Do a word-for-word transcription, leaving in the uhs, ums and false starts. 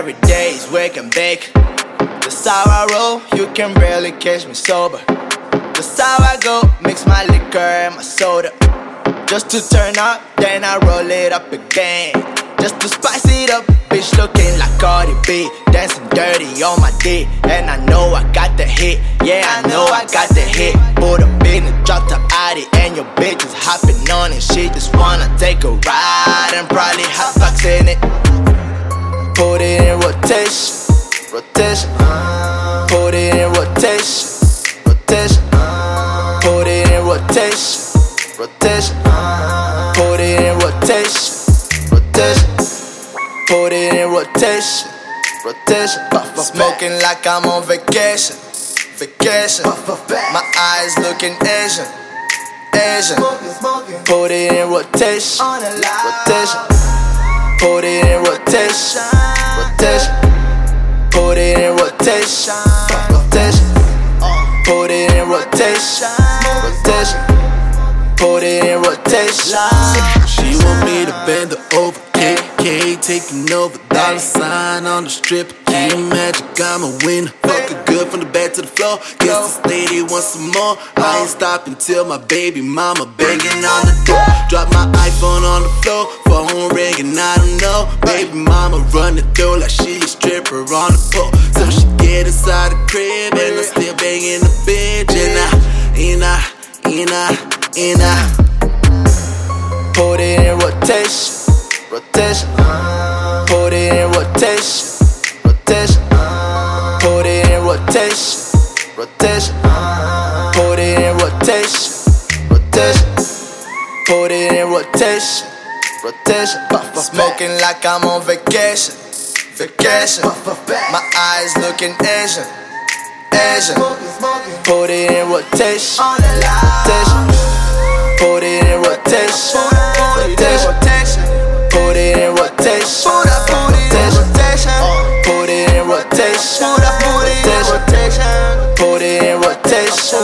every day is wake and bake. That's how I roll, you can barely catch me sober. That's how I go, mix my liquor and my soda. Just to turn up, then I roll it up again. Just to spice it up, bitch looking like Cardi B. Dancing dirty on my dick, and I know I got the hit. Yeah, I know I got the hit. Put up in the drop top Audi, and your bitch is hopping on it. She just wanna take a ride and probably hot box in it. Put it in rotation, rotation. Put it in rotation, rotation. Put it in rotation, rotation. Put it in rotation, rotation. Put it in rotation, rotation. Smoking like I'm on vacation, vacation. My eyes looking Asian, Asian. Put it in rotation, rotation. Put it in rotation, rotation. Put it in rotation, rotation. Put it in rotation, rotation. Put it in rotation. She want me to bend her over, K K taking over. Dollar sign on the strip, key magic, I'm a winner. Fuck her good from the back to the floor. Guess this lady wants some more. I ain't stopping till my baby mama banging on the door. Drop my iPhone on the floor, phone ringing, I don't know. Baby mama running through like she a stripper on the pole. So she get inside the crib and I still banging the bitch. And I, and I, and I, and I. Put it in rotation, rotation. Put it in rotation, rotation. Put it in rotation, rotation. Put it in rotation, rotation. Put it in rotation, rotation. Smoking like I'm on vacation, vacation. My eyes looking Asian, Asian. Put it in rotation, rotation. Put it in rotation, rotation. Put it in rotation, rotation. Put it in rotation, rotation. Put it in rotation,